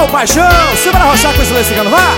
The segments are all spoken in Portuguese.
Ô, paixão, se vai arrochar com esse lance cigano, vá!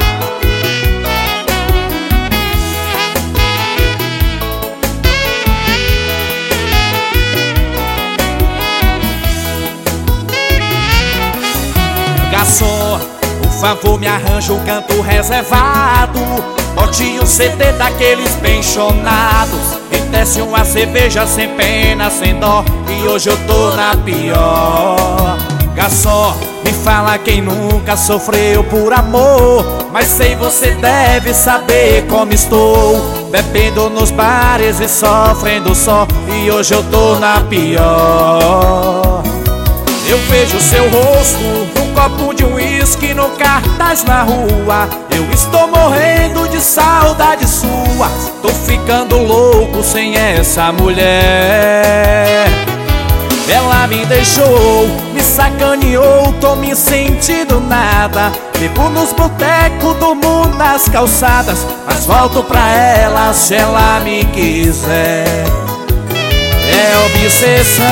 Garçom, por favor me arranja um canto reservado. Bote um CD daqueles pensionados e desce uma cerveja sem pena, sem dó, e hoje eu tô na pior. Garçom, me fala quem nunca sofreu por amor, mas sei você deve saber como estou, bebendo nos bares e sofrendo só, e hoje eu tô na pior. Eu vejo seu rosto num copo de uísque no cartaz na rua. Eu estou morrendo de saudade sua. Tô ficando louco sem essa mulher. Ela me deixou, me sacaneou, tô me sentindo nada. Bebo nos botecos, durmo nas calçadas, mas volto pra ela se ela me quiser. É obsessão,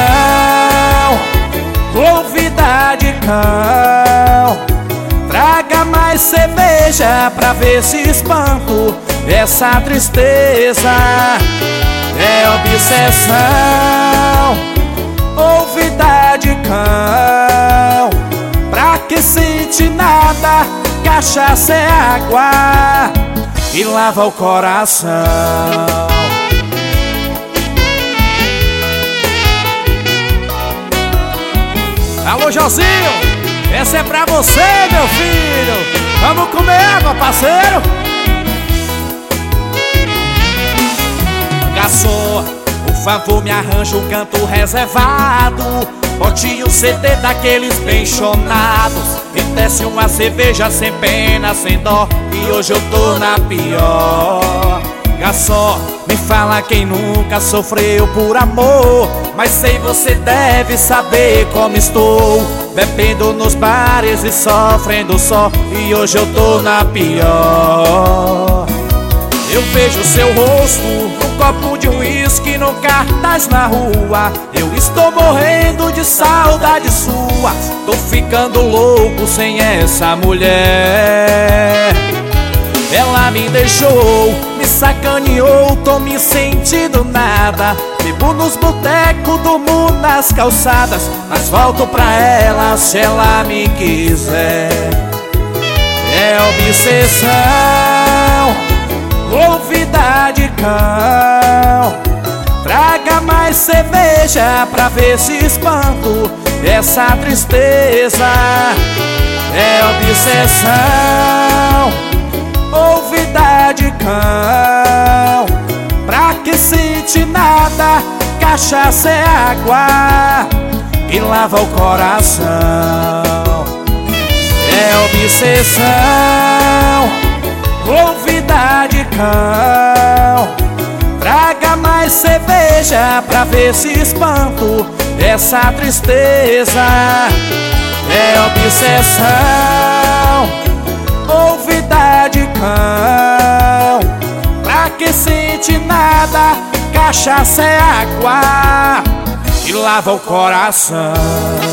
ouvida de cão. Traga mais cerveja pra ver se espanto essa tristeza. É obsessão, ouvida de cão. Pra que sente nada, cachaça é água e lava o coração. Alô, Josinho, essa é pra você, meu filho. Vamos comer água, parceiro. Garçom, por favor me arranja um canto reservado. Bote um CD daqueles pensionados e desce uma cerveja sem pena, sem dó, e hoje eu tô na pior. Garçom, me fala quem nunca sofreu por amor, mas sei você deve saber como estou, bebendo nos bares e sofrendo só, e hoje eu tô na pior. Eu vejo seu rosto num copo de uísque no cartaz na rua. Eu estou morrendo de saudade sua. Tô ficando louco sem essa mulher. Ela me deixou, me sacaneou, tô me sentindo nada. Bebo nos botecos, durmo nas calçadas, mas volto pra ela se ela me quiser. É obsessão, ouvida de cão. Traga mais cerveja pra ver se espanto essa tristeza. É obsessão, ouvida de cão. Pra que sente nada, cachaça é água e lava o coração. É obsessão, ouvida de cão. Traga mais cerveja pra ver se espanto essa tristeza. É obsessão, ouvida de cão. Pra que sente nada, cachaça é água e lava o coração.